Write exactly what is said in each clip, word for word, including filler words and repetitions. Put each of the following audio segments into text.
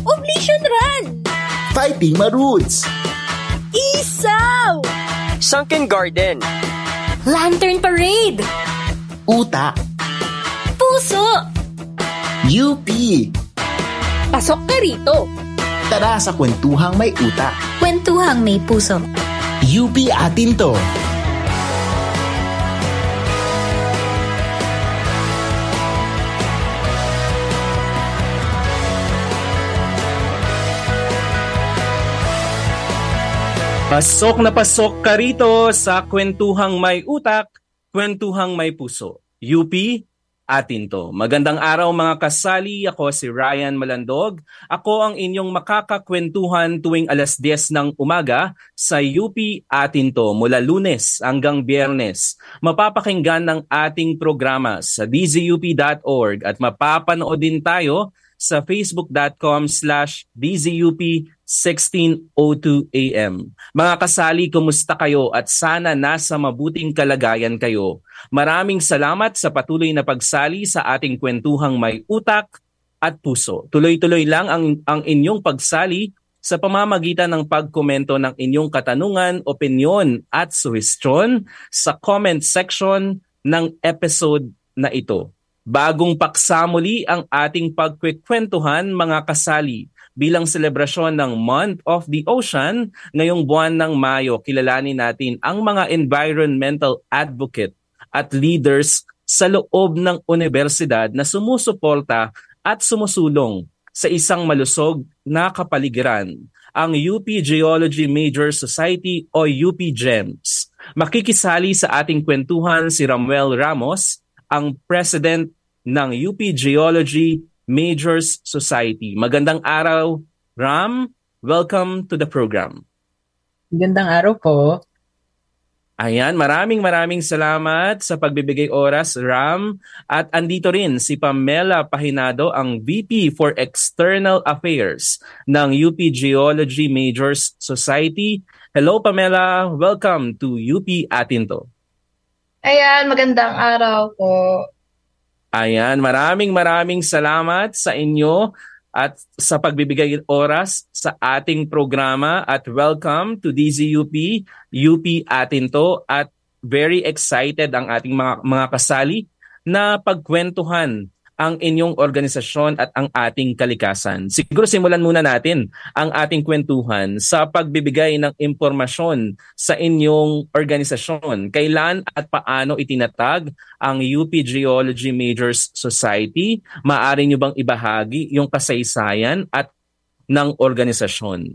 Oblation Run! Fighting Marudes! Isaw! Sunken Garden! Lantern Parade! Uta! Puso! U P! Pasok ka rito! Tara sa kwentuhang may utak. Kwentuhang may puso. U P atin to! Pasok na pasok ka rito sa Kwentuhang May Utak, Kwentuhang May Puso. U P, atin to. Magandang araw mga kasali, ako si Ryan Malandog. Ako ang inyong makakakwentuhan tuwing alas diyes ng umaga sa U P atin to mula Lunes hanggang Biyernes. Mapapakinggan ng ating programa sa d z u p dot org at mapapanood din tayo sa facebook.com slash dzup sixteen oh two A M. Mga kasali, kumusta kayo at sana nasa mabuting kalagayan kayo. Maraming salamat sa patuloy na pagsali sa ating kwentuhang may utak at puso. Tuloy-tuloy lang ang, ang inyong pagsali sa pamamagitan ng pagkomento ng inyong katanungan, opinyon at suhestyon sa comment section ng episode na ito. Bagong paksa muli ang ating pagkwekwentuhan mga kasali. Bilang selebrasyon ng Month of the Ocean, ngayong buwan ng Mayo, kilalanin natin ang mga environmental advocate at leaders sa loob ng universidad na sumusuporta at sumusulong sa isang malusog na kapaligiran, ang U P Geology Major Society o U P GEMS. Makikisali sa ating kwentuhan si Ramuel Ramos, ang President ng U P Geology Majors Society. Magandang araw, Ram. Welcome to the program. Magandang araw po. Ayan, maraming maraming salamat sa pagbibigay oras, Ram. At andito rin si Pamela Pahinado, ang V P for External Affairs ng U P Geology Majors Society. Hello, Pamela. Welcome to U P Atin to. Ayan, magandang araw po. Ayan, maraming maraming salamat sa inyo at sa pagbibigay oras sa ating programa at welcome to D Z U P, U P atin to at very excited ang ating mga, mga kasali na pagkwentuhan ang inyong organisasyon at ang ating kalikasan. Siguro simulan muna natin ang ating kwentuhan sa pagbibigay ng impormasyon sa inyong organisasyon. Kailan at paano itinatag ang U P Geology Majors Society? Maaari nyo bang ibahagi yung kasaysayan at ng organisasyon?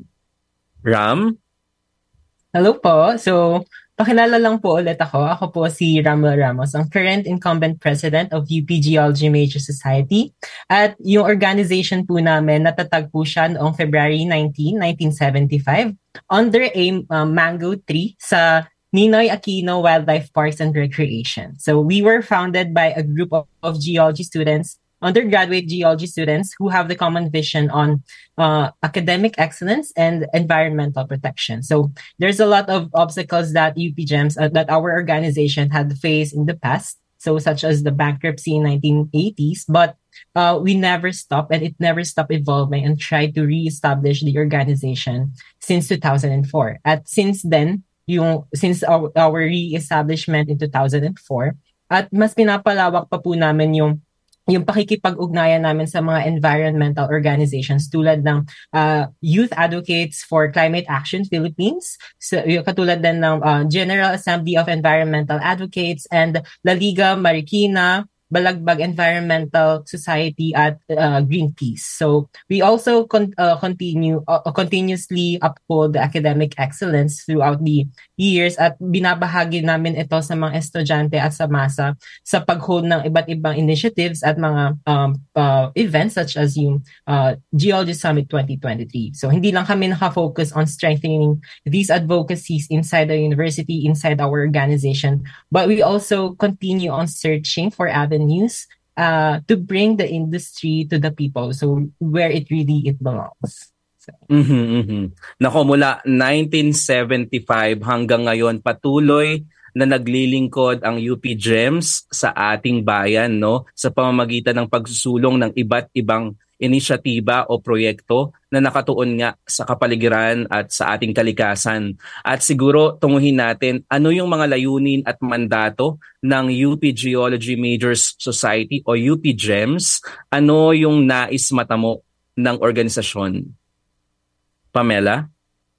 Ram? Hello po. So, pakilala lang po ulit ako. Ako po si Ramuel Ramos, ang current incumbent president of U P Geology Major Society. At yung organization po namin, natatag po siya noong February nineteenth, nineteen seventy-five under a uh, mango tree sa Ninoy Aquino Wildlife Parks and Recreation. So we were founded by a group of, of geology students, undergraduate geology students who have the common vision on uh, academic excellence and environmental protection. So there's a lot of obstacles that U P GEMS, uh, that our organization had faced in the past, so such as the bankruptcy in nineteen eighties, but uh, we never stopped and it never stopped evolving and tried to reestablish the organization since two thousand four. At since then, yung, since our, our re-establishment in two thousand four, at mas pinapalawak pa po namin yung yung pakikipag-ugnayan namin sa mga environmental organizations tulad ng uh, Youth Advocates for Climate Action Philippines, so, yung katulad din ng uh, General Assembly of Environmental Advocates and La Liga Marikina, Balagbag Environmental Society at uh, Greenpeace. So we also con- uh, continue uh, continuously uphold the academic excellence throughout the years at binabahagi namin ito sa mga estudyante at sa masa sa pag-hold ng iba't ibang initiatives at mga um, uh, events such as yung uh, Geology Summit twenty twenty-three. So hindi lang kami nakafocus on strengthening these advocacies inside the university, inside our organization, but we also continue on searching for avenues news uh, to bring the industry to the people, so where it really it belongs. So. Mm-hmm, mm-hmm. Nako, mula nineteen seventy-five hanggang ngayon patuloy na naglilingkod ang U P GEMS sa ating bayan, no, sa pamamagitan ng pagsusulong ng iba't ibang inisyatiba o proyekto na nakatuon nga sa kapaligiran at sa ating kalikasan. At siguro tunguhin natin ano yung mga layunin at mandato ng U P Geology Majors Society o U P GEMS. Ano yung nais matamo ng organisasyon? Pamela?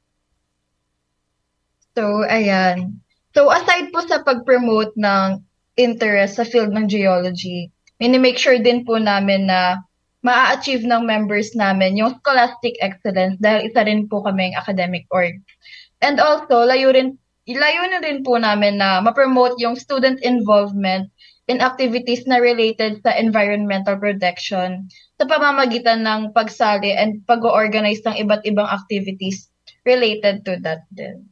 So, ayan. So, aside po sa pag-promote ng interest sa field ng geology, mini-make sure din po namin na ma-achieve ng members namin yung scholastic excellence dahil isa rin po kaming academic org. And also, layo rin, layo na rin po namin na ma-promote yung student involvement in activities na related sa environmental protection sa pamamagitan ng pagsali and pag-organize ng iba't ibang activities related to that din.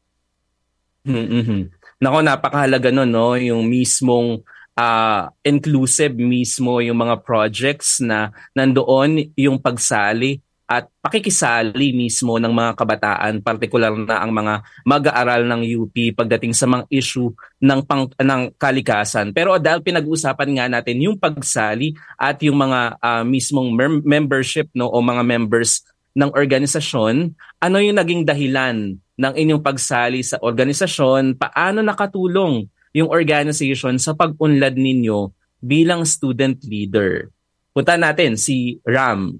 Mm-hmm. Nako, napakahalaga nun, no? Yung mismong uh, inclusive mismo yung mga projects na nandoon yung pagsali at pakikisali mismo ng mga kabataan, partikular na ang mga mag-aaral ng U P pagdating sa mga issue ng, pang, ng kalikasan. Pero dahil pinag-uusapan nga natin yung pagsali at yung mga uh, mismong mem- membership, no, o mga members ng organisasyon, ano yung naging dahilan ng inyong pagsali sa organisasyon? Paano nakatulong yung organization sa pag-unlad ninyo bilang student leader? Punta natin si Ram.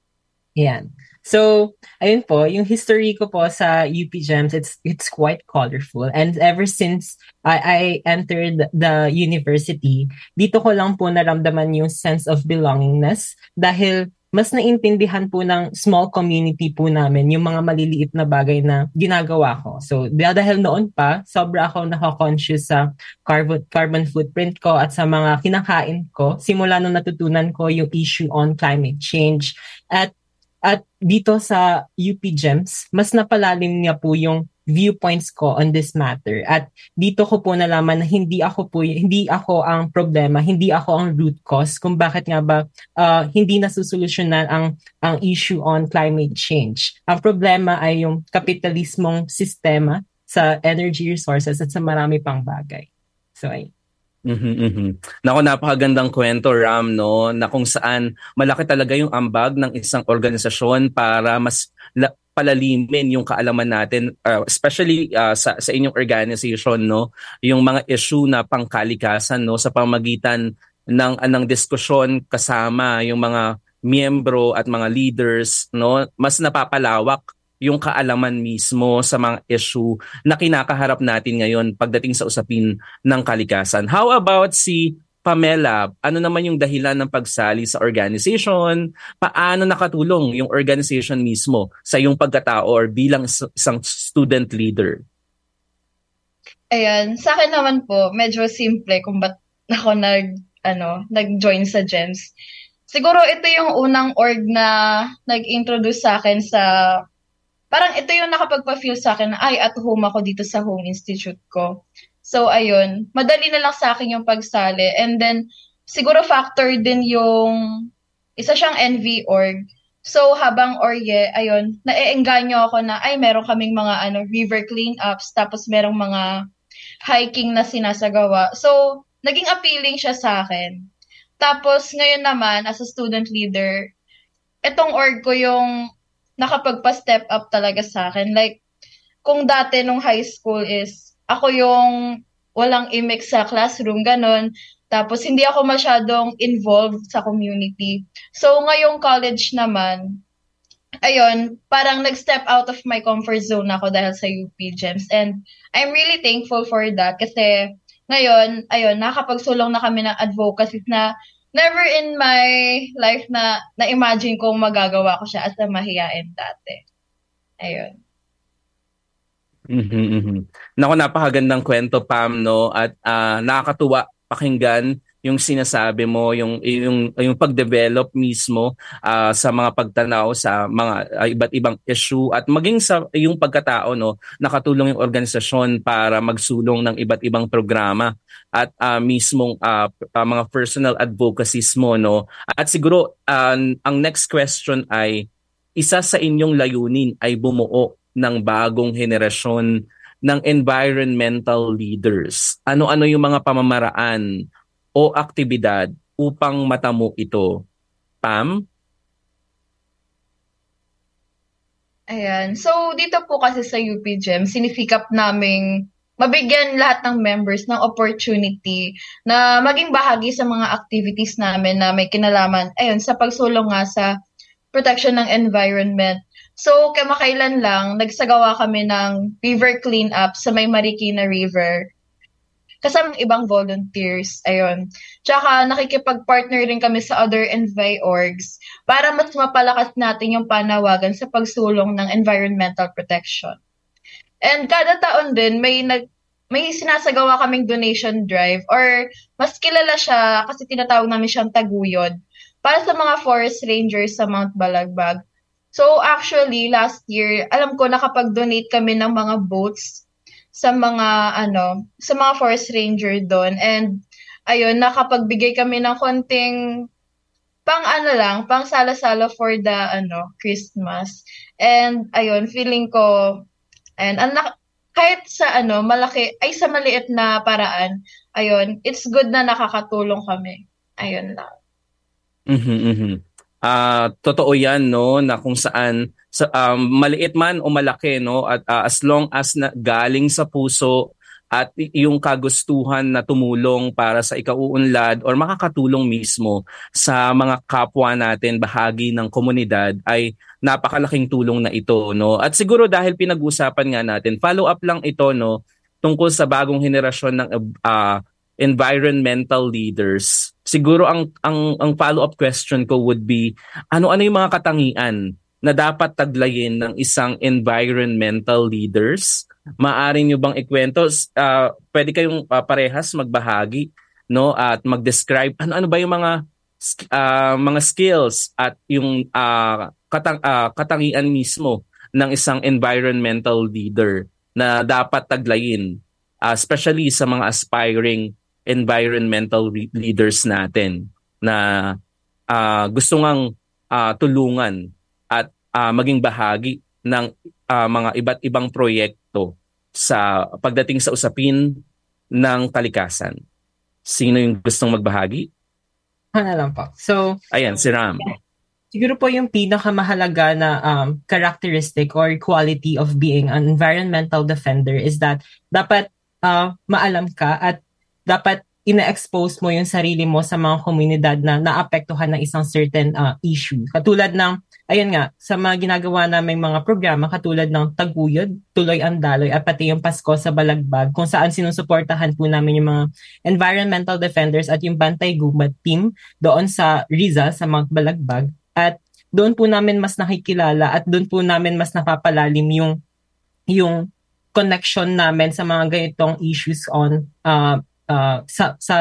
Yan. So, ayun po, yung history ko po sa U P GEMS, it's it's quite colorful. And ever since I, I entered the university, dito ko lang po naramdaman yung sense of belongingness dahil mas naintindihan po ng small community po namin yung mga maliliit na bagay na ginagawa ko. So, dahil noon pa, sobra ako nako-conscious sa carbon, carbon footprint ko at sa mga kinakain ko. Simula nung natutunan ko yung issue on climate change. At at dito sa U P GEMS, mas napalalim niya po yung viewpoints ko on this matter. At dito ko po nalaman na hindi ako po hindi ako ang problema, hindi ako ang root cause kung bakit nga ba uh, hindi nasusolusyonan ang ang issue on climate change. Ang problema ay yung kapitalismong sistema sa energy resources at sa marami pang bagay. So ay Mm-hmm, mm-hmm. Naku, napakagandang kwento, Ram, no, na kung saan malaki talaga yung ambag ng isang organisasyon para mas la- palalimin yung kaalaman natin, uh, especially uh, sa sa inyong organization, no, yung mga issue na pangkalikasan, no, sa pamamagitan ng anong diskusyon kasama yung mga miyembro at mga leaders, no, mas napapalawak yung kaalaman mismo sa mga issue na kinakaharap natin ngayon pagdating sa usapin ng kalikasan. How about si Pamela? Ano naman yung dahilan ng pagsali sa organization? Paano nakatulong yung organization mismo sa iyong pagkatao or bilang isang student leader? Ayan, sa akin naman po, medyo simple kung ba't ako nag, ano, nag-join sa GEMS. Siguro ito yung unang org na nag-introduce sa akin sa parang ito yung nakapagpa-feel sa akin na ay at home ako dito sa home institute ko. So ayun, madali na lang sa akin yung pagsali. And then siguro factor din yung isa siyang N V org. So habang orye, ayun, naeengganyo ako na ay meron kaming mga ano river cleanups tapos merong mga hiking na sinasagawa. So naging appealing siya sa akin. Tapos ngayon naman as a student leader, etong org ko yung nakapagpa-step up talaga sa akin. Like, kung dati nung high school is, ako yung walang imik sa classroom, ganun. Tapos, hindi ako masyadong involved sa community. So, ngayong college naman, ayun, parang nag-step out of my comfort zone ako dahil sa U P GEMS. And I'm really thankful for that kasi ngayon, ayun, nakapagsulong na kami ng advocacy na never in my life na na-imagine kong magagawa ko siya as a mahiyain dati. Ayun. Mm-hmm, mm-hmm. Naku, napakagandang kwento, Pam, no? At uh, nakakatuwa pakinggan yung sinasabi mo, yung yung yung pag-develop mismo uh, sa mga pagtanaw sa mga uh, iba't ibang issue at maging sa yung pagkatao, no, nakatulong yung organisasyon para magsulong ng iba't ibang programa at uh, mismong uh, uh, mga personal advocacies mo, no. At siguro uh, ang next question ay isa sa inyong layunin ay bumuo ng bagong henerasyon ng environmental leaders. Ano-ano yung mga pamamaraan o aktibidad upang matamo ito? Pam? Ayan. So, dito po kasi sa U P G E M, sinisikap naming mabigyan lahat ng members ng opportunity na maging bahagi sa mga activities namin na may kinalaman, ayun, sa pagsulong nga sa protection ng environment. So, kamakailan lang, nagsagawa kami ng river cleanup sa may Marikina River kasama ibang volunteers. Ayun. Tsaka nakikipag-partner rin kami sa other Envi orgs para mas mapalakas natin yung panawagan sa pagsulong ng environmental protection. And kada taon din may nag may sinasagawa kaming donation drive or mas kilala siya kasi tinatawag namin siyang taguyod para sa mga forest rangers sa Mount Balagbag. So actually last year, alam ko nakapag-donate kami ng mga boats sa mga ano, sa mga forest ranger doon, and ayun, nakapagbigay kami ng konting pang ano lang, pang sala-sala for the ano, Christmas. And ayun, feeling ko and anak kahit sa ano, malaki ay sa maliit na paraan, ayun, it's good na nakakatulong kami. Ayun lang. Mhm, mhm. Ah, totoo 'yan, no, na kung saan sa um, maliit man o malaki, no, at ah, as long as na, galing sa puso at y- yung kagustuhan na tumulong para sa ikauunlad or makakatulong mismo sa mga kapwa natin, bahagi ng komunidad, ay napakalaking tulong na ito, no. At siguro dahil pinag-usapan nga natin, follow up lang ito, no, tungkol sa bagong henerasyon ng ah, environmental leaders. Siguro ang ang ang follow-up question ko would be, ano-ano yung mga katangian na dapat taglayin ng isang environmental leaders? Maaari nyo bang ikwento? Uh, pwede kayong uh, parehas magbahagi, no, at mag-describe ano-ano ba yung mga uh, mga skills at yung uh, katang uh, katangian mismo ng isang environmental leader na dapat taglayin, uh, especially sa mga aspiring environmental re- leaders natin na uh, gusto ngang uh, tulungan at uh, maging bahagi ng uh, mga iba't ibang proyekto sa pagdating sa usapin ng kalikasan. Sino yung gustong magbahagi? Ano lang po. So, ayan, si Ram. Siguro po yung pinakamahalaga na um, characteristic or quality of being an environmental defender is that dapat uh, maalam ka at dapat ina-expose mo yung sarili mo sa mga komunidad na naapektuhan ng isang certain uh, issue. Katulad ng, ayun nga, sa mga ginagawa naming mga programa, katulad ng Taguyod, Tuloy ang Daloy, at pati yung Pasko sa Balagbag, kung saan sinusuportahan po namin yung mga environmental defenders at yung Bantay Gubat team doon sa Rizal, sa Mount Balagbag. At doon po namin mas nakikilala at doon po namin mas napapalalim yung yung connection namin sa mga ganitong issues on uh, Uh, sa sa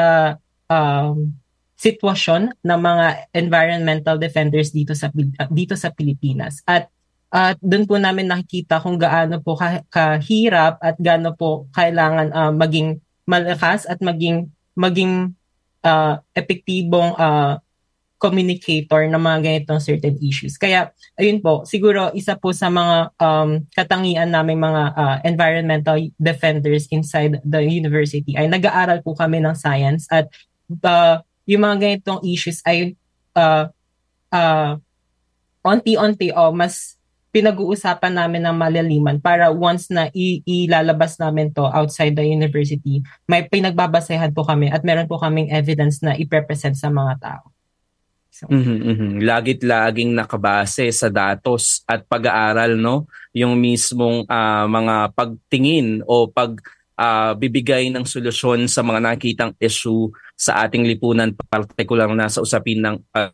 um, sitwasyon ng mga environmental defenders dito sa dito sa Pilipinas. At at uh, doon po namin nakikita kung gaano po kah- kahirap at gaano po kailangan uh, maging malakas at maging maging uh, epektibong uh, communicator ng mga ganitong certain issues. Kaya, ayun po, siguro isa po sa mga um, katangian naming mga uh, environmental defenders inside the university ay nag-aaral po kami ng science at uh, yung mga ganitong issues ay uh, uh, onti-onti o oh, mas pinag-uusapan namin ng malaliman para once na i- ilalabas namin to outside the university, may pinagbabasehan po kami at meron po kaming evidence na i-represent sa mga tao. So, mm-hmm, mm-hmm. Lagit laging nakabase sa datos at pag-aaral, no, yung mismong uh, mga pagtingin o pag uh, bibigay ng solusyon sa mga nakitang issue sa ating lipunan, partikular na sa usapin ng uh,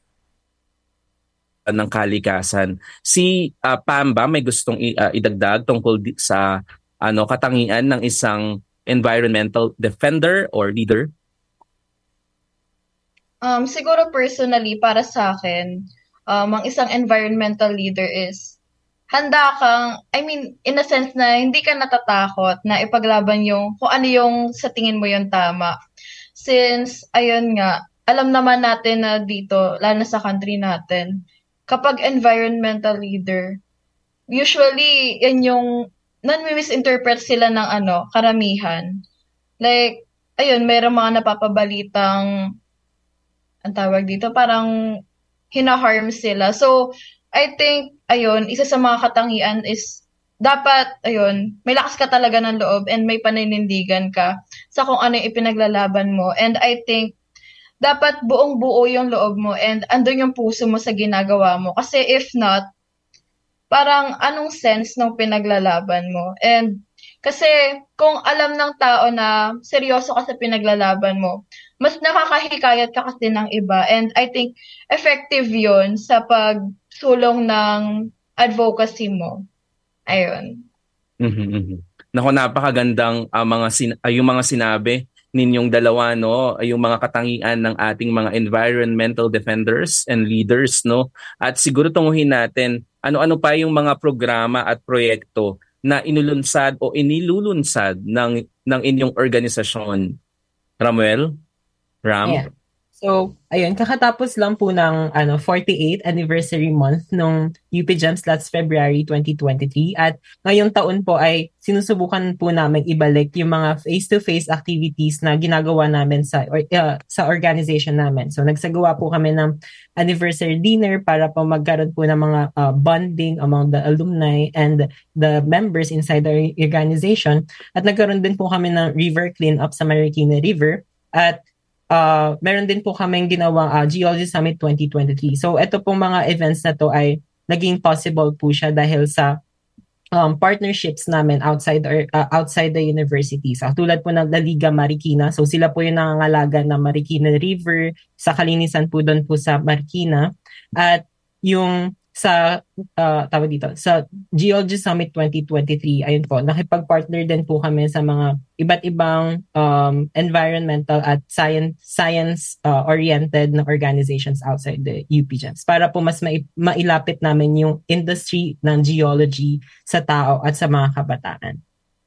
ng kalikasan. Si uh, Pam ba may gustong i- uh, idagdag tungkol di- sa ano katangian ng isang environmental defender or leader? Um, siguro personally, para sa akin, um, ang isang environmental leader is handa kang, I mean, in a sense na hindi ka natatakot na ipaglaban yung, kung ano yung sa tingin mo yung tama. Since, ayun nga, alam naman natin na dito, lalo na sa country natin, kapag environmental leader, usually, yan yung, non-misinterpret sila ng ano, karamihan. Like, ayun, mayroong mga napapabalitang ang tawag dito, parang hina-harm sila. So, I think, ayun, isa sa mga katangian is dapat, ayun, may lakas ka talaga ng loob and may paninindigan ka sa kung ano yung ipinaglalaban mo. And I think, dapat buong-buo yung loob mo and andun yung puso mo sa ginagawa mo. Kasi if not, parang anong sense ng pinaglalaban mo? And kasi kung alam ng tao na seryoso ka sa pinaglalaban mo, mas nakakahikayat ka kasi ng iba. And I think effective yun sa pagsulong ng advocacy mo. Ayun. Mhm, mhm. Naku, napakagandang ah, mga sin- ah, yung mga sinabi ninyong dalawa, no, ay yung mga katangian ng ating mga environmental defenders and leaders, no. At siguro tunguhin natin ano-ano pa yung mga programa at proyekto na inulunsad o inilulunsad ng ng inyong organisasyon. Ramuel? Ram? Ayan. So, ayun, kakatapos lang po ng ano, forty-eighth anniversary month nung U P GEMS last February twenty twenty-three at ngayong taon po ay sinusubukan po namin ibalik yung mga face-to-face activities na ginagawa namin sa or, uh, sa organization namin. So, nagsagawa po kami ng anniversary dinner para po magkaroon po ng mga uh, bonding among the alumni and the members inside the organization. At nagkaroon din po kami ng river cleanup sa Marikina River at Uh, meron din po kaming ginawang uh, Geology Summit twenty twenty-three. So ito pong mga events na to ay naging possible po siya dahil sa um, partnerships namin outside or uh, outside the university. So tulad po ng La Liga Marikina. So sila po yung nangangalaga ng Marikina River, sa kalinisan po doon po sa Marikina. At yung sa uh, tawag dito sa Geology Summit twenty twenty-three, ayun po, nakipag-partner din po kami sa mga iba't ibang um, environmental at science science uh, oriented na organizations outside the U P GEMS para po mas mai- mailapit namin yung industry ng geology sa tao at sa mga kabataan.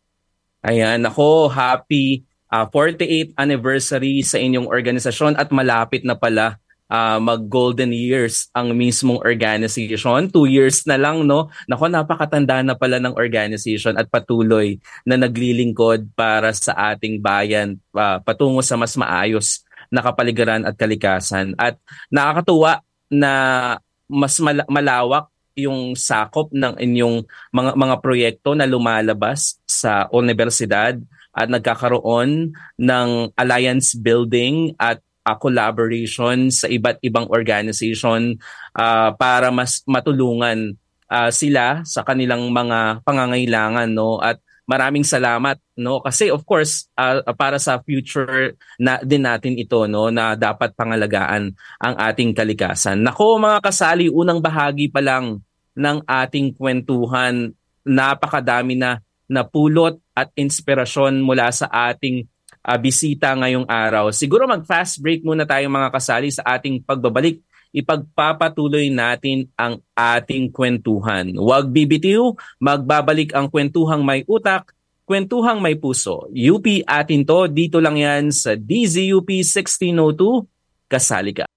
Ayan, ako, happy uh, forty-eighth anniversary sa inyong organisasyon at malapit na pala Uh, mag-golden years ang mismong organization. Two years na lang, no? Nako, napakatanda na pala ng organization at patuloy na naglilingkod para sa ating bayan uh, patungo sa mas maayos na kapaligiran at kalikasan. At nakakatuwa na mas mal- malawak yung sakop ng inyong mga mga proyekto na lumalabas sa universidad at nagkakaroon ng alliance building at Uh, collaboration sa iba't ibang organization uh, para mas matulungan uh, sila sa kanilang mga pangangailangan, no, at maraming salamat, no, kasi of course uh, para sa future na din natin ito, no, na dapat pangalagaan ang ating kalikasan. Nako mga kasali, unang bahagi pa lang ng ating kwentuhan, napakadami na napulot at inspirasyon mula sa ating Uh, bisita ngayong araw. Siguro mag-fast break muna tayo mga kasali sa ating pagbabalik. Ipagpapatuloy natin ang ating kwentuhan. Huwag bibitiw, magbabalik ang kwentuhang may utak, kwentuhang may puso. U P atin to, dito lang yan sa D Z U P sixteen oh two. Kasali ka.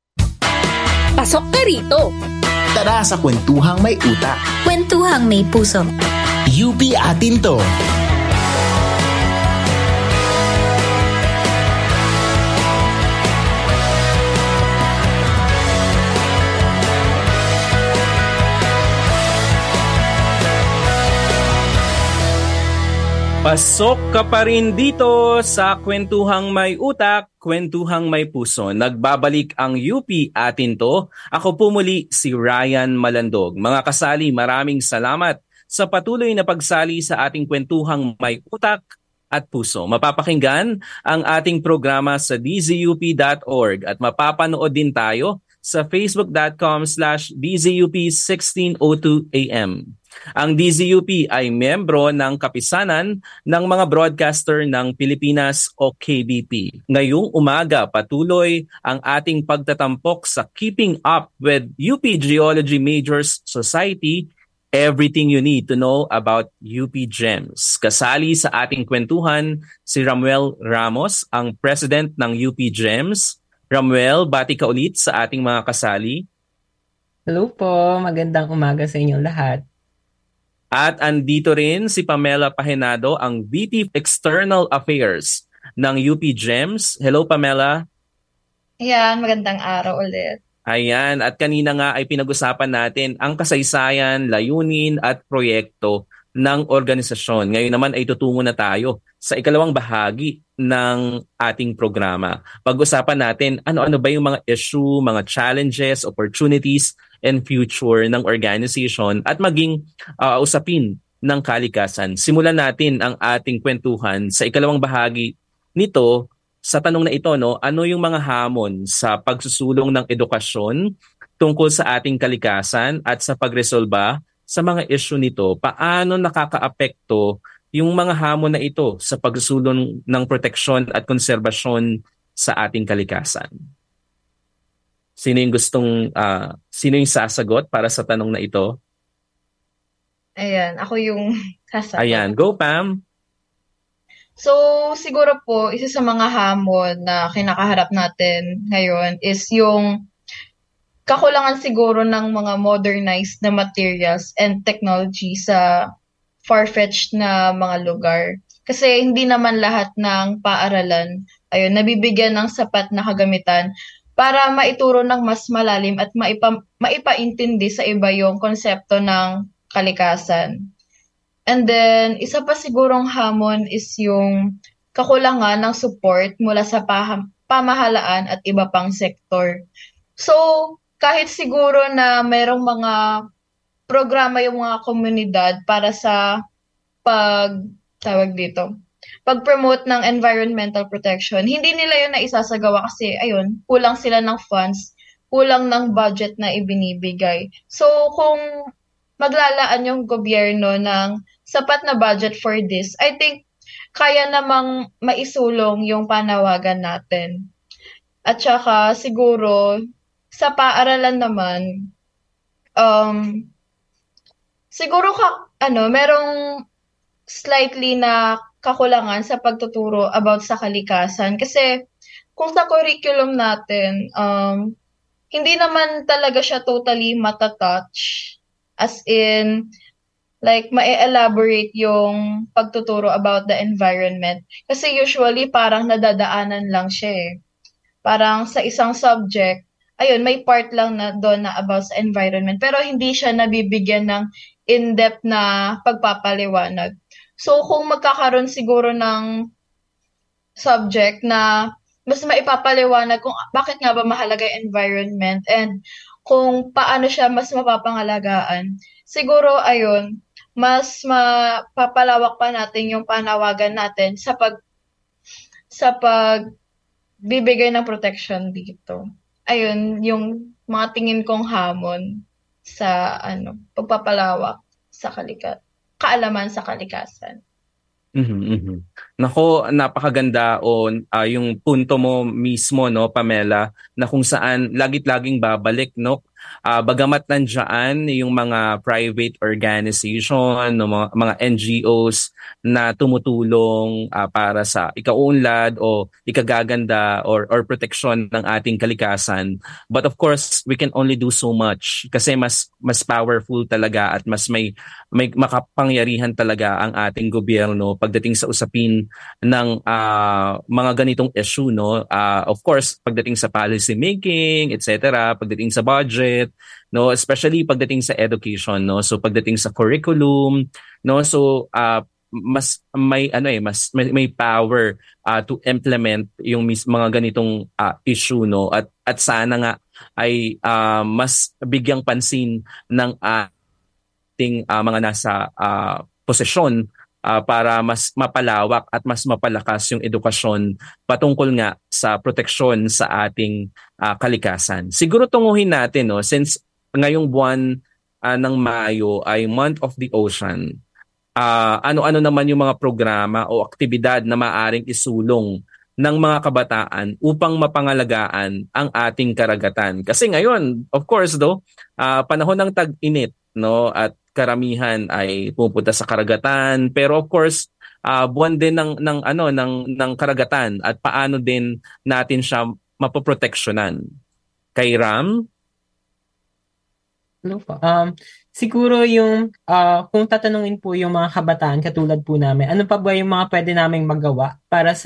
Pasok ka rito. Tara sa kwentuhang may utak. Kwentuhang may puso. U P atin to. Pasok ka pa rin dito sa Kwentuhang May Utak, Kwentuhang May Puso. Nagbabalik ang U P atin to. Ako po muli si Ryan Malandog. Mga kasali, maraming salamat sa patuloy na pagsali sa ating Kwentuhang May Utak at Puso. Mapapakinggan ang ating programa sa d z u p dot org at mapapanood din tayo sa facebook.com slash DZUP1602AM. Ang D Z U P ay membro ng kapisanan ng mga broadcaster ng Pilipinas o K B P. Ngayong umaga, patuloy ang ating pagtatampok sa Keeping Up with U P Geology Majors Society, everything you need to know about U P GEMS. Kasali sa ating kwentuhan si Ramuel Ramos, ang president ng U P GEMS. Ramuel, bati ka ulit sa ating mga kasali. Hello po, magandang umaga sa inyong lahat. At andito rin si Pamela Pahinado, ang V P External Affairs ng U P GEMS. Hello Pamela. Yan, magandang araw ulit. Ayan, at kanina nga ay pinag-usapan natin ang kasaysayan, layunin at proyekto ng organisasyon. Ngayon naman ay tutungo na tayo sa ikalawang bahagi ng ating programa. Pag-usapan natin ano-ano ba yung mga issue, mga challenges, opportunities, and future ng organization at maging uh, usapin ng kalikasan. Simulan natin ang ating kwentuhan sa ikalawang bahagi nito. Sa tanong na ito, no, ano yung mga hamon sa pagsusulong ng edukasyon tungkol sa ating kalikasan at sa pagresolba sa mga issue nito? Paano nakakaapekto yung mga hamon na ito sa pagsusulong ng proteksyon at konserbasyon sa ating kalikasan? Sino yung gustong, uh, sino yung sasagot para sa tanong na ito? Ayan, ako yung sasagot. Ayan, go Pam! So, siguro po, isa sa mga hamon na kinakaharap natin ngayon is yung kakulangan siguro ng mga modernized na materials and technology sa far-fetched na mga lugar. Kasi hindi naman lahat ng paaralan, ayun, nabibigyan ng sapat na kagamitan para maituro ng mas malalim at maipa, maipaintindi sa iba yung konsepto ng kalikasan. And then, isa pa sigurong hamon is yung kakulangan ng support mula sa paham- pamahalaan at iba pang sektor. So, kahit siguro na mayroong mga programa yung mga komunidad para sa pag, tawag dito, pag-promote ng environmental protection, hindi nila yun na isasagawa kasi, ayun, kulang sila ng funds, kulang ng budget na ibinibigay. So, kung maglalaan yung gobyerno ng sapat na budget for this, I think kaya namang maisulong yung panawagan natin. At saka siguro sa paaralan naman, um, siguro ka, ano, merong slightly na kakulangan sa pagtuturo about sa kalikasan. Kasi kung sa curriculum natin, um, hindi naman talaga siya totally matatouch. As in, like, ma-elaborate yung pagtuturo about the environment. Kasi usually, parang nadadaanan lang siya eh. Parang sa isang subject, ayun, may part lang na doon na about sa environment. Pero hindi siya nabibigyan ng in-depth na pagpapaliwanag. So, kung magkakaroon siguro ng subject na mas maipapaliwanag kung bakit nga ba mahalaga yung environment and kung paano siya mas mapapangalagaan. Siguro, ayun, mas mapapalawak pa natin yung panawagan natin sa pag sa pagbibigay ng protection dito. Ayun, yung mga tingin kong hamon sa ano, pagpapalawak sa kalika- kaalaman sa kalikasan. Mhm, mhm. Nako, napakaganda o uh, yung punto mo mismo, no, Pamela, na kung saan lagit-laging babalik, no, uh, bagamat nandiyan yung mga private organization, no, mga, mga N G Os na tumutulong uh, para sa ikauunlad o ikagaganda or or proteksyon ng ating kalikasan. But of course, we can only do so much kasi mas mas powerful talaga at mas may may makapangyarihan talaga ang ating gobyerno pagdating sa usapin ng uh, mga ganitong issue, no. Uh, of course, pagdating sa policy making, et cetera, pagdating sa budget, no, especially pagdating sa education, no. So pagdating sa curriculum, no, so uh, mas may ano eh mas may, may power uh, to implement yung mis- mga ganitong uh, issue, no, at at sana nga ay uh, mas bigyang pansin ng ating uh, mga nasa uh, posisyon uh, para mas mapalawak at mas mapalakas yung edukasyon patungkol nga sa proteksyon sa ating uh, kalikasan. Siguro tunguhin natin, no, since ngayong buwan uh, ng Mayo ay Month of the Ocean. Uh, ano-ano naman yung mga programa o aktibidad na maaring isulong ng mga kabataan upang mapangalagaan ang ating karagatan. Kasi ngayon, of course, do, uh, panahon ng tag-init, no, at karamihan ay pupunta sa karagatan, pero of course, uh, buwan din ng ng ano ng ng karagatan at paano din natin siya mapoproteksyonan. Kay Ram? Ano po? Um, siguro yung, uh, kung tatanungin po yung mga kabataan katulad po namin, ano pa ba yung mga pwede naming magawa para sa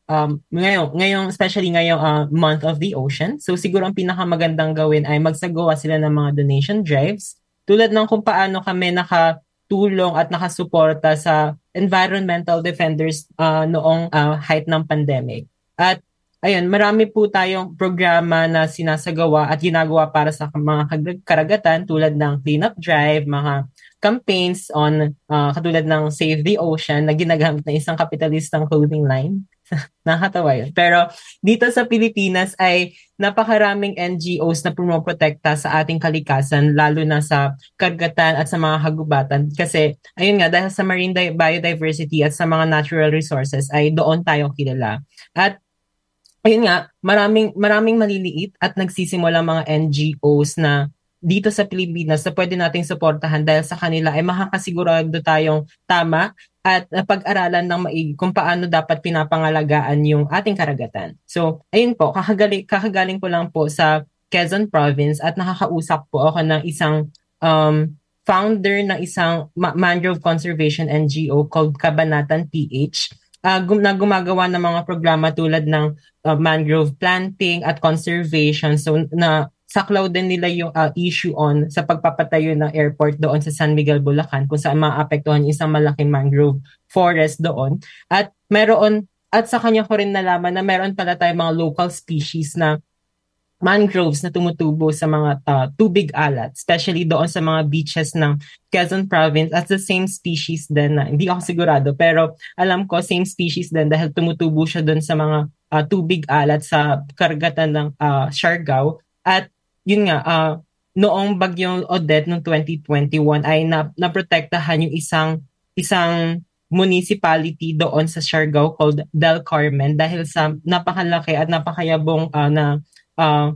um, ngayon, ngayong, especially ngayong uh, month of the ocean. So siguro ang pinakamagandang gawin ay magsagawa sila ng mga donation drives. Tulad ng kung paano kami nakatulong at nakasuporta sa environmental defenders uh, noong uh, height ng pandemic. At ayun, marami po tayong programa na sinasagawa at ginagawa para sa mga karagatan tulad ng cleanup drive, mga campaigns on uh, katulad ng Save the Ocean na ginagamit ng isang kapitalistang clothing line. Nakakatawa yun. Pero dito sa Pilipinas ay napakaraming N G Os na pumoprotekta sa ating kalikasan, lalo na sa karagatan at sa mga hagubatan. Kasi, ayun nga, dahil sa marine di- biodiversity at sa mga natural resources ay doon tayo kilala. At ayun nga, maraming, maraming maliliit at nagsisimulang mga N G Os na dito sa Pilipinas na pwede nating suportahan dahil sa kanila ay makakasigurado tayong tama at pag-aralan ng maigi kung paano dapat pinapangalagaan yung ating karagatan. So, ayun po, kakagaling, kakagaling ko lang po sa Quezon Province at nakakausap po ako ng isang um, founder ng isang ma- mangrove conservation N G O called Kabanatan P H uh, gum- na gumagawa ng mga programa tulad ng uh, mangrove planting at conservation. So, na saklaw din nila yung uh, issue on sa pagpapatayo ng airport doon sa San Miguel, Bulacan, kung saan maapektuhan yung isang malaking mangrove forest doon. At meron, at sa kanya ko rin nalaman na meron pala tayong mga local species na mangroves na tumutubo sa mga uh, tubig alat, especially doon sa mga beaches ng Quezon Province, at the same species din na, hindi ako sigurado, pero alam ko same species din dahil tumutubo siya doon sa mga uh, tubig alat sa karagatan ng uh, Siargao. At yun nga, uh, noong bagyong Odette noong twenty twenty-one ay na, naprotektahan yung isang isang municipality doon sa Siargao called Del Carmen dahil sa napakalaki at napakayabong uh, na uh,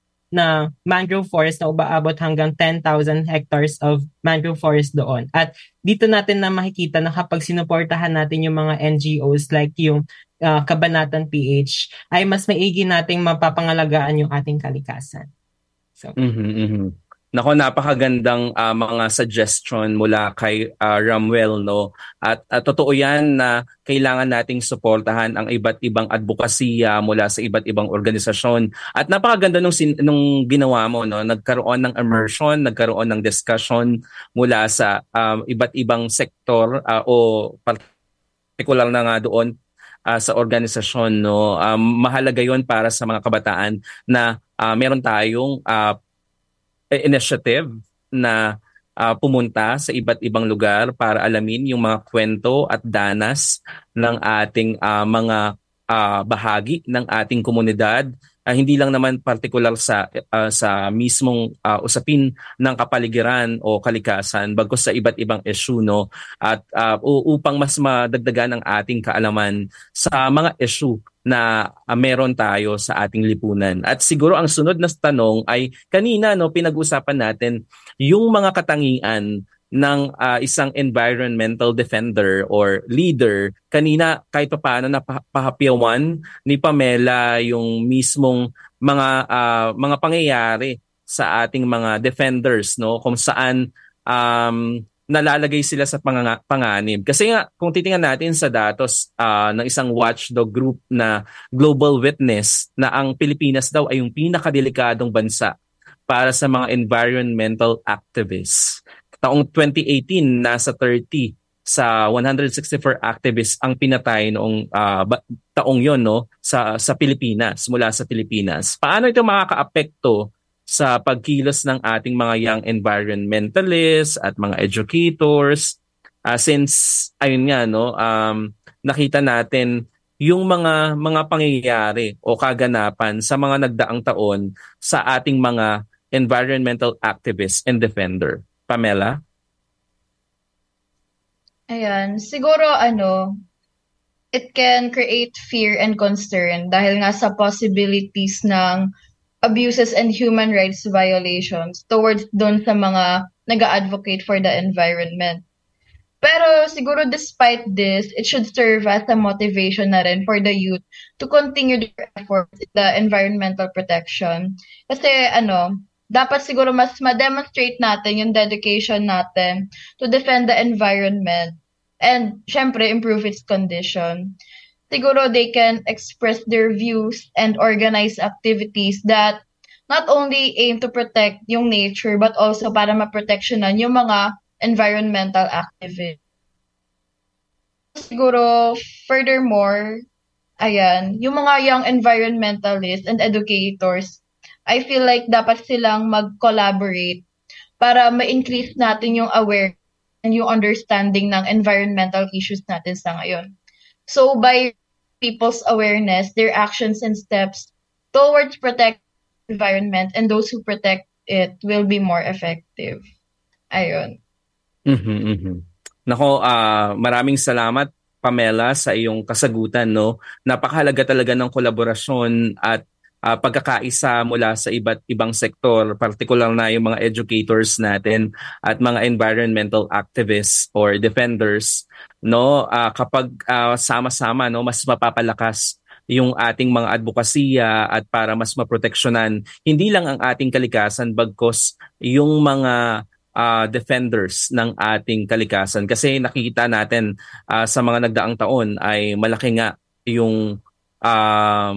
na mangrove forest na umaabot hanggang ten thousand hectares of mangrove forest doon. At dito natin na makikita na kapag sinuportahan natin yung mga N G Os like yung uh, Kabanatan P H ay mas maigi nating mapapangalagaan yung ating kalikasan. So. Mm-hmm, mm-hmm. Nako, napakagandang uh, mga suggestion mula kay uh, Ramuel, no? At uh, totoo yan na kailangan nating suportahan ang iba't ibang advokasya mula sa iba't ibang organisasyon. At napakaganda nung, sin- nung ginawa mo, no? Nagkaroon ng immersion, nagkaroon ng discussion mula sa um, iba't ibang sektor uh, o particular na nga doon uh, sa organisasyon, no? Um, mahalaga yon para sa mga kabataan na Uh, meron tayong uh, initiative na uh, pumunta sa iba't ibang lugar para alamin yung mga kwento at danas ng ating uh, mga uh, bahagi ng ating komunidad. Uh, hindi lang naman particular sa uh, sa mismong uh, usapin ng kapaligiran o kalikasan, bagkus sa iba't ibang issue, no? At uh, upang mas madagdagan ang ating kaalaman sa mga issue na uh, meron tayo sa ating lipunan. At siguro ang sunod na tanong ay kanina, no, pinag-usapan natin yung mga katangian ng uh, isang environmental defender or leader. Kanina kahit pa paano napahapyawan ni Pamela yung mismong mga uh, mga pangyayari sa ating mga defenders, no, kung saan um nalalagay sila sa panganga- panganib. Kasi nga, kung titingnan natin sa datos uh, ng isang watchdog group na Global Witness, na ang Pilipinas daw ay yung pinakadelikadong bansa para sa mga environmental activists. Taong twenty eighteen, nasa thirty sa one hundred sixty-four activists ang pinatay noong uh, ba- taong yon, no, sa, sa Pilipinas, mula sa Pilipinas. Paano ito makakaapekto sa pagkilos ng ating mga young environmentalists at mga educators, uh, since ayun nga, no, um, nakita natin yung mga mga pangyayari o kaganapan sa mga nagdaang taon sa ating mga environmental activists and defender. Pamela? Ayan, siguro ano, it can create fear and concern dahil nga sa possibilities ng abuses and human rights violations towards doon sa mga nag-advocate for the environment. Pero siguro despite this, it should serve as a motivation na rin for the youth to continue their efforts in the environmental protection. Kasi ano, dapat siguro mas ma-demonstrate natin yung dedication natin to defend the environment and syempre improve its condition. siguro they can express their views and organize activities that not only aim to protect yung nature but also para maproteksyonan yung mga environmental activists. Siguro, furthermore, ayan, yung mga young environmentalists and educators, I feel like dapat silang mag-collaborate para ma-increase natin yung awareness and yung understanding ng environmental issues natin sa ngayon. So, by people's awareness, their actions and steps towards protect the environment and those who protect it will be more effective. Ayun. Mhm, mhm. Nako, ah, maraming salamat Pamela sa iyong kasagutan, no. Napakahalaga talaga ng kolaborasyon at ah, pagkakaisa mula sa iba't ibang sektor, particular na yung mga educators natin at mga environmental activists or defenders, no. Ah, kapag ah, sama-sama, no, mas mapapalakas yung ating mga advokasya at para mas maproteksyonan hindi lang ang ating kalikasan bagkos yung mga uh, defenders ng ating kalikasan. Kasi nakikita natin uh, sa mga nagdaang taon ay malaki nga yung um,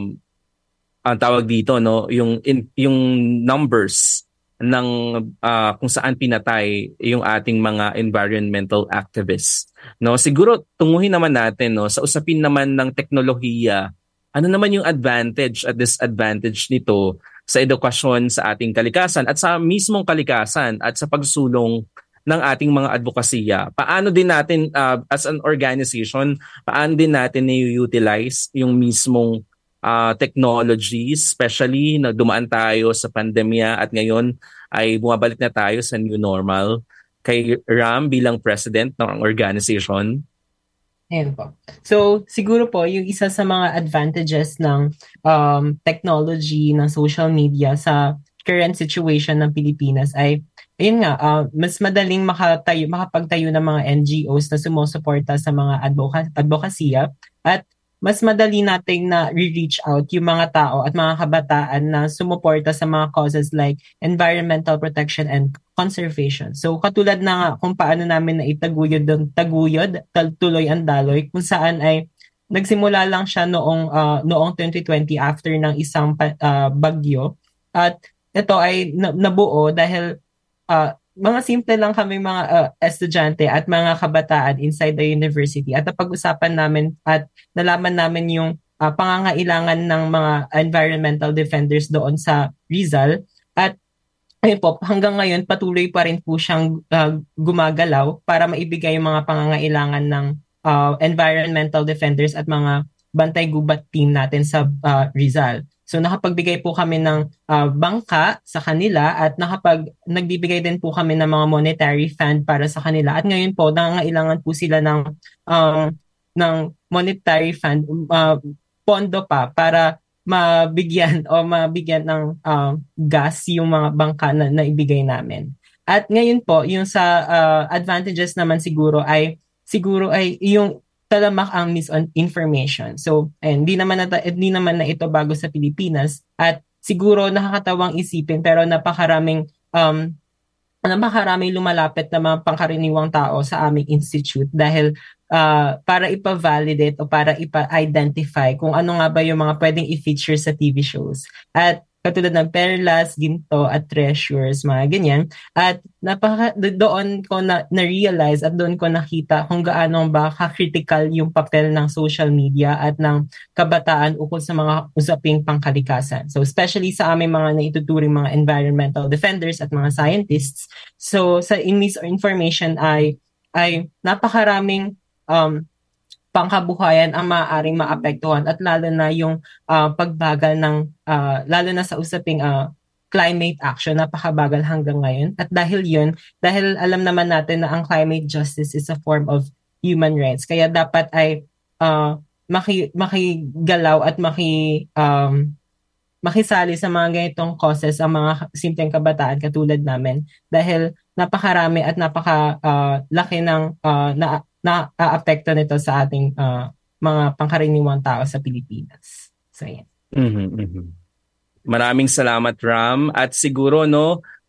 ang tawag dito, no, yung in, yung numbers ng uh, kung saan pinatay yung ating mga environmental activists. No, siguro tunguhin naman natin, no, sa usapin naman ng teknolohiya, ano naman yung advantage at disadvantage nito sa edukasyon sa ating kalikasan at sa mismong kalikasan at sa pagsulong ng ating mga advokasya. Paano din natin uh, as an organization, paano din natin i-utilize yung mismong uh, technologies, especially na dumaan tayo sa pandemya at ngayon ay bumabalik na tayo sa new normal. Kay Ram bilang president ng organization. Ayan po. So, siguro po, yung isa sa mga advantages ng um, technology, ng social media sa current situation ng Pilipinas ay, ayun nga, uh, mas madaling makatayo, makapagtayo ng mga N G Os na sumusuporta sa mga advoca- advokasya at mas madali nating na re-reach out yung mga tao at mga kabataan na sumuporta sa mga causes like environmental protection and conservation. So katulad na nga kung paano namin na itaguyod ng taguyod, tuloy ang daloy, kung saan ay nagsimula lang siya noong uh, noong twenty twenty after ng isang uh, bagyo. At ito ay nabuo dahil uh, mga simple lang kami mga uh, estudyante at mga kabataan inside the university at napag-usapan namin at nalaman namin yung uh, pangangailangan ng mga environmental defenders doon sa Rizal at ayun po, hanggang ngayon patuloy pa rin po siyang uh, gumagalaw para maibigay yung mga pangangailangan ng uh, environmental defenders at mga bantay gubat team natin sa uh, Rizal. So nakapagbigay po kami ng uh, bangka sa kanila at nakapag nagbibigay din po kami ng mga monetary fund para sa kanila. At ngayon po nangangailangan po sila ng um, ng monetary fund uh, pondo pa para mabigyan o mabigyan ng uh, gas yung mga bangka na naibigay namin. At ngayon po yung sa uh, advantages naman siguro ay siguro ay yung talamak ang misinformation. So, hindi naman na hindi naman na ito bago sa Pilipinas at siguro nakakatawang isipin pero napakaraming um napakaraming lumalapit na mga pangkaraniwang tao sa aming institute dahil uh, para ipa-validate o para ipa-identify kung ano nga ba yung mga pwedeng i-feature sa T V shows. At katulad ng Perlas, Ginto, at Treasures, mga ganyan. At napaka, doon ko na, na-realize at doon ko nakita kung gaano ba ka-critical yung papel ng social media at ng kabataan ukol sa mga usaping pangkalikasan. So especially sa aming mga naituturing mga environmental defenders at mga scientists. So sa misinformation ay, ay napakaraming um, pangkabuhayan ang maaaring maapektuhan at lalo na yung uh, pagbagal ng uh, lalo na sa usaping uh, climate action, napakabagal hanggang ngayon. At dahil yun, dahil alam naman natin na ang climate justice is a form of human rights, kaya dapat ay uh, maki, makigalaw at maki, um, makisali sa mga ganitong causes ang mga simpleng kabataan katulad namin dahil napakarami at napaka uh, laki ng uh, na na aapekto nito sa ating uh, mga pangkaraniwang tao sa Pilipinas. So, yan. Mm-hmm, mm-hmm. Maraming salamat, Ram. At siguro, no,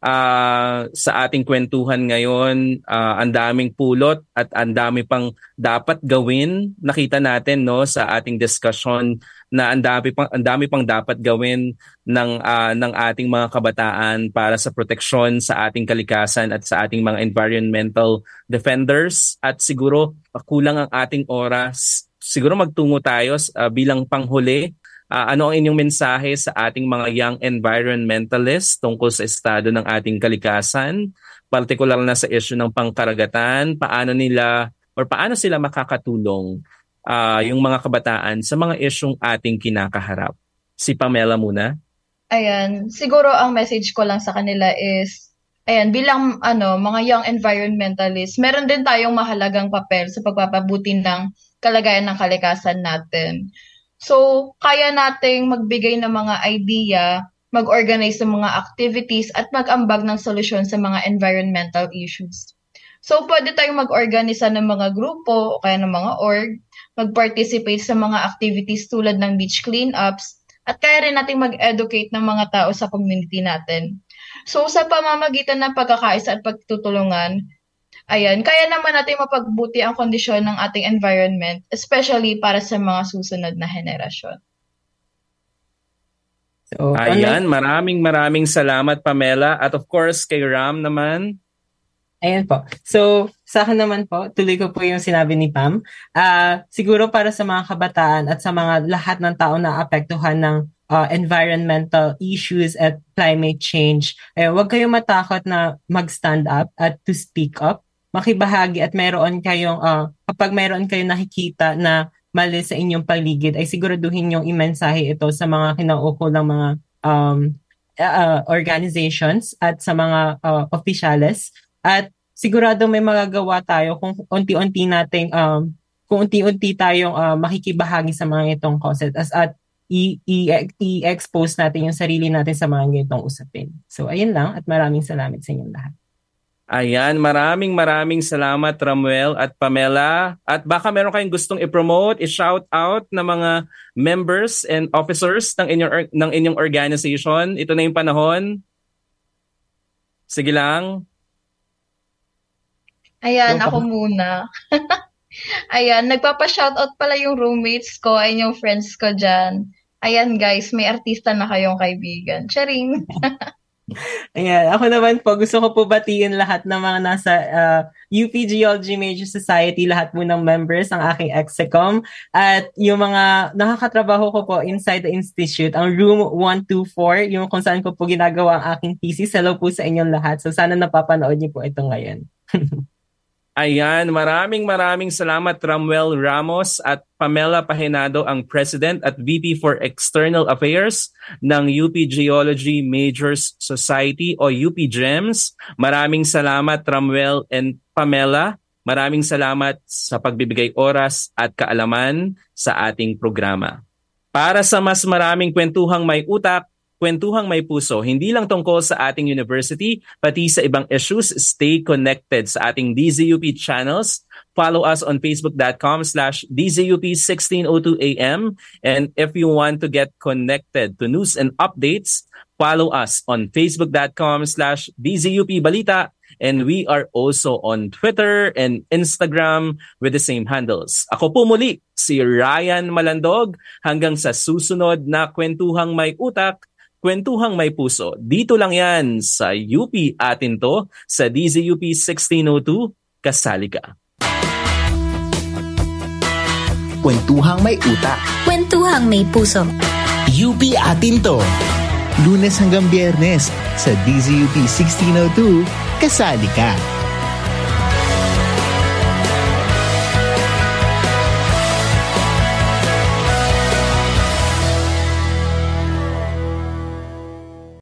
uh, sa ating kwentuhan ngayon. Uh, ang daming pulot at ang dami pang dapat gawin. Nakita natin no sa ating discussion na ang dami pang ang dami pang dapat gawin ng uh, ng ating mga kabataan para sa proteksyon sa ating kalikasan at sa ating mga environmental defenders. At siguro kulang ang ating oras. Siguro magtungo tayo uh, bilang panghuli. Uh, ano ang inyong mensahe sa ating mga young environmentalists tungkol sa estado ng ating kalikasan, partikular na sa issue ng pangkaragatan, paano nila or paano sila makakatulong uh, yung mga kabataan sa mga isyung ating kinakaharap? Si Pamela muna. Ayan, siguro ang message ko lang sa kanila is, ayan, bilang ano, mga young environmentalists, meron din tayong mahalagang papel sa pagpapabuti ng kalagayan ng kalikasan natin. So, kaya nating magbigay ng mga idea, mag-organize ng mga activities, at mag-ambag ng solusyon sa mga environmental issues. So, pwede tayong mag-organisa ng mga grupo o kaya ng mga org, mag-participate sa mga activities tulad ng beach cleanups, at kaya rin nating mag-educate ng mga tao sa community natin. So, sa pamamagitan ng pagkakaisa at pagtutulungan, ayan, kaya naman natin mapagbuti ang kondisyon ng ating environment, especially para sa mga susunod na henerasyon. So, ayan, maraming maraming salamat Pamela. At of course, kay Ram naman. Ayan po. So, sa akin naman po, tuloy ko po yung sinabi ni Pam. Uh, siguro para sa mga kabataan at sa mga lahat ng tao na apektuhan ng uh, environmental issues at climate change, eh, huwag kayong matakot na mag-stand up at to speak up. Makibahagi at meron kayong, uh, kapag meron kayong nakikita na mali sa inyong paligid, ay siguraduhin yung imensahe ito sa mga kinaukulang mga um, uh, organizations at sa mga uh, opisyales. At sigurado may magagawa tayo kung unti-unti nating, um, kung unti-unti tayong uh, makikibahagi sa mga itong causes as at i- i- i-expose natin yung sarili natin sa mga ganitong usapin. So ayun lang at maraming salamat sa inyong lahat. Ayan, maraming maraming salamat Ramuel at Pamela. At baka meron kayong gustong i-promote, i-shout out na mga members and officers ng inyong ng inyong organization. Ito na yung panahon. Sige lang. Ayan, ako muna. Ayan, nagpapa-shoutout pala yung roommates ko ay yung friends ko dyan. Ayan guys, may artista na kayong kaibigan. Charing! Ayan, ako naman po, gusto ko po batiin lahat ng mga nasa uh, U P Geology Major Society, lahat po ng members, ang aking execom, at yung mga nakakatrabaho ko po inside the institute, ang room one two four, yung kung saan ko po ginagawa ang aking thesis. Hello po sa inyong lahat. So sana napapanood niyo po ito ngayon. Ayan, maraming maraming salamat Ramuel Ramos at Pamela Pahinado, ang President at V P for External Affairs ng U P Geology Majors Society o U P GEMS. Maraming salamat Ramuel and Pamela. Maraming salamat sa pagbibigay oras at kaalaman sa ating programa. Para sa mas maraming kwentuhang may utak, Kwentuhang May Puso, hindi lang tungkol sa ating university, pati sa ibang issues, stay connected sa ating D Z U P channels. Follow us on facebook.com slash DZUP sixteen oh two AM. And if you want to get connected to news and updates, follow us on facebook.com slash DZUP Balita. And we are also on Twitter and Instagram with the same handles. Ako po muli, si Ryan Malandog, hanggang sa susunod na Kwentuhang May Utak, Kwentuhang May Puso. Dito lang yan sa U P Atin To, sa D Z U P sixteen oh two, kasali ka. Kwentuhang May Utak. Kwentuhang May Puso. U P Atin To. Lunes hanggang Biyernes sa D Z U P sixteen oh two, kasali ka.